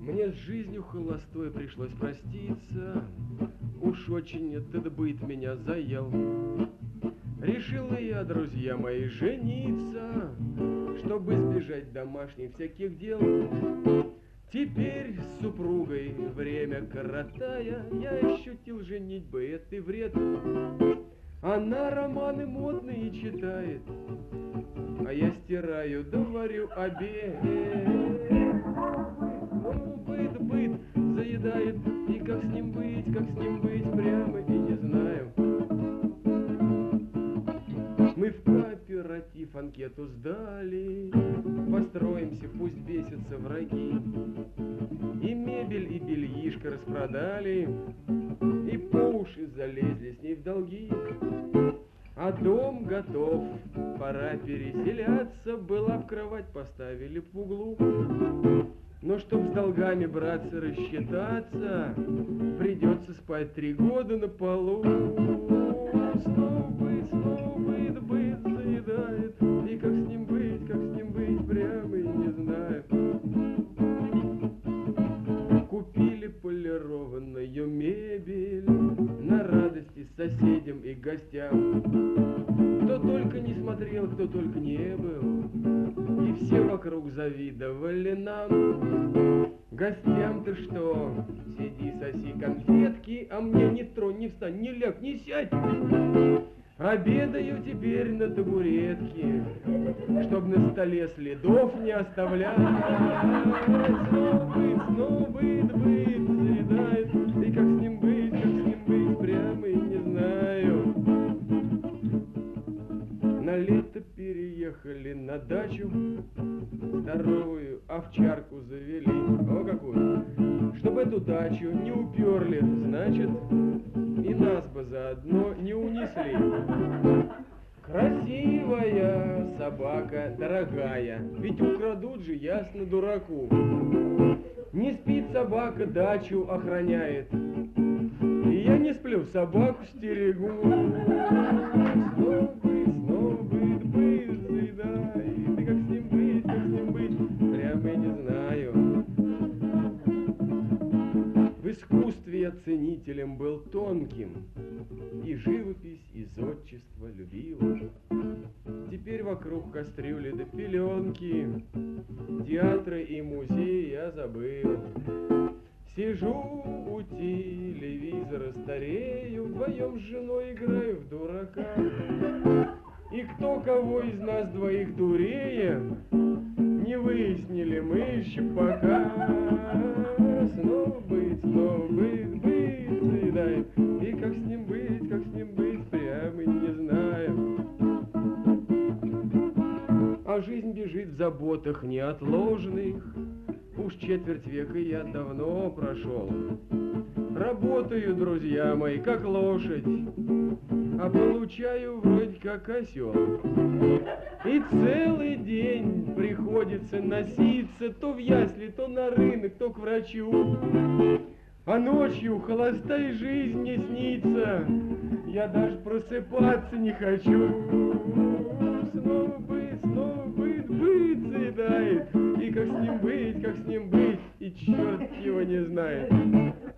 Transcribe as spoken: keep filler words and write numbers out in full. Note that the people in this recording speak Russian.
Мне с жизнью холостой пришлось проститься, уж очень этот быт меня заел. Решил и я, друзья мои, жениться, чтобы избежать домашних всяких дел. Теперь с супругой время коротая, я ощутил женитьбы это вред. Она романы модные читает, а я стираю, да варю обед. Ну, быт, быт заедает, и как с ним быть, как с ним быть, прямо и не знаю. Мы в кооператив анкету сдали, построимся, пусть бесятся враги. И мебель, и бельишко распродали, и по уши залезли с ней в долги. А дом готов, пора переселяться, была в кровать поставили в углу. Но чтоб с долгами, братцы, рассчитаться, придется спать три года на полу. Снова быть, снова быть, быт заедает, и как с ним быть, как с ним быть, прямо и не знаю. Купили полированную мебель на радости соседям и гостям. Кто только не смотрел, кто только не был, и все вокруг завидовали нам. Гостям-то что? Сиди, соси конфетки, а мне не тронь, не встань, не ляг, не сядь. Обедаю теперь на табуретке, чтоб на столе следов не оставлять. Снова быт, снова быт, быт заедает, и как с ним быть, как с ним быть, прямо и не знаю. На лето переехали на дачу, здоровую овчарку завели. О, какую! Чтоб эту дачу не уперли, значит, и нас бы заодно не унесли. Красивая собака, дорогая, ведь украдут же, ясно, дураку. Не спит собака, дачу охраняет, и я не сплю, собаку стерегу. Снова быть, снова быть, быть заедает, и как с ним быть, как с ним быть, прямо и не знаю. В искусстве я ценителем был тонким, и живопись, и зодчество любил. Теперь вокруг кастрюли да пеленки, театры и музеи я забыл. Сижу у телевизора, старею, вдвоем с женой играю в дурака. И кто кого из нас двоих дурее, не выяснили мы еще пока. Снова быть, снова быть, быть заедает, и как с ним быть, как с ним быть, прямо и не знаю. А жизнь бежит в заботах неотложных, уж четверть века я давно прошел. Работаю, друзья мои, как лошадь, а получаю вроде как осел. И целый день приходится носиться то в ясли, то на рынок, то к врачу. А ночью холостая жизнь не снится, я даже просыпаться не хочу. Снова быть, снова быть, быть заедает, и как с ним быть, как с ним быть, и черт его не знает.